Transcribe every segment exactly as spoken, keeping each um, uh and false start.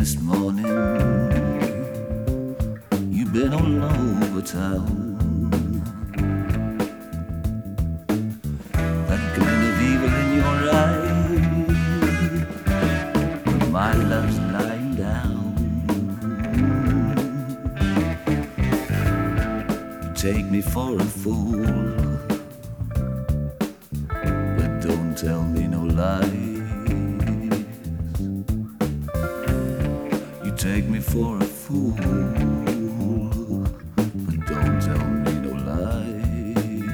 this morning. You've been all over town. That glint of evil in your eye, but my love's lying down. You take me for a fool, but don't tell me no lies. You take me for a fool, but don't tell me no lies.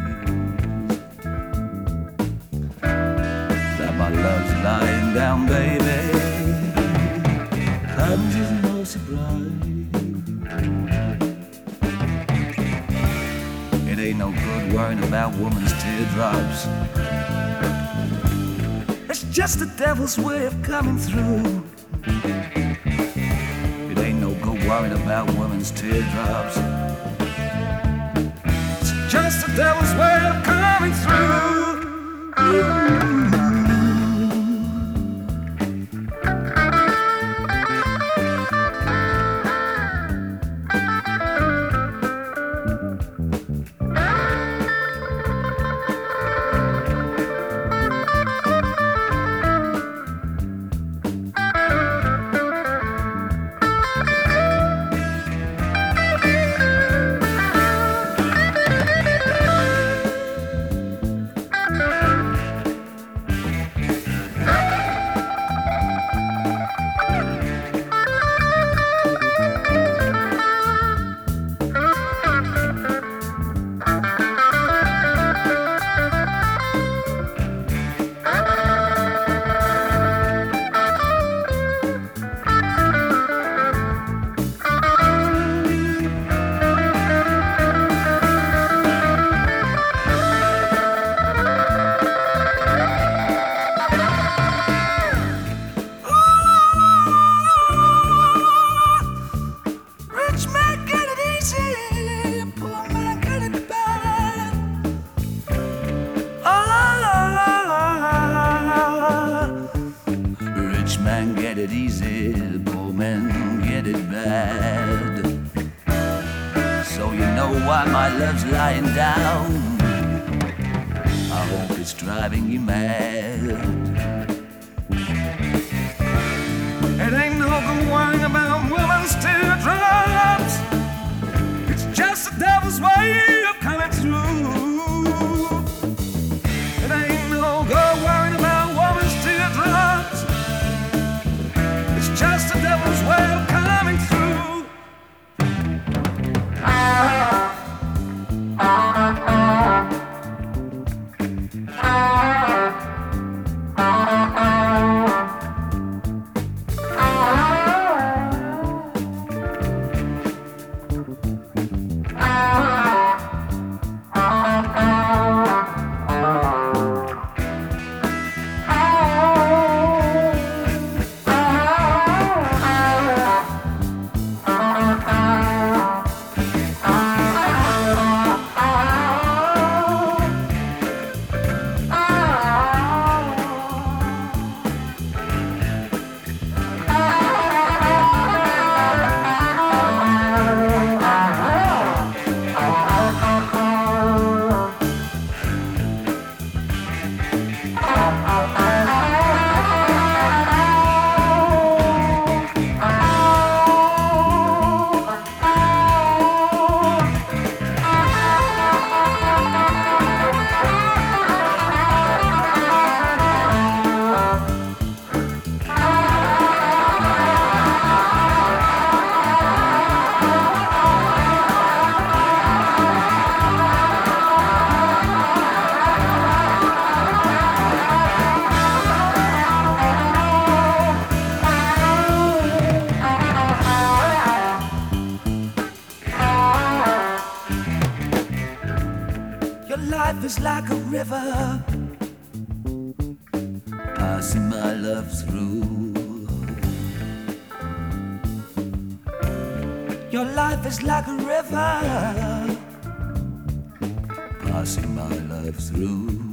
That my love's lying down, baby. Comes as no surprise. It ain't no good worrying about woman's teardrops. It's just the devil's way of coming through. It ain't no good worrying about women's teardrops. It's just the devil's way of coming through. Man get it easy, poor men get it bad. So you know why my love's lying down. I hope it's driving you mad. It ain't no good worrying about women's teardrops. It's just the devil's way of coming through. It ain't no good worrying about women's teardrops. Just the devil's way of coming through. Life is like a river, passing my love through. Your life is like a river, passing my love through.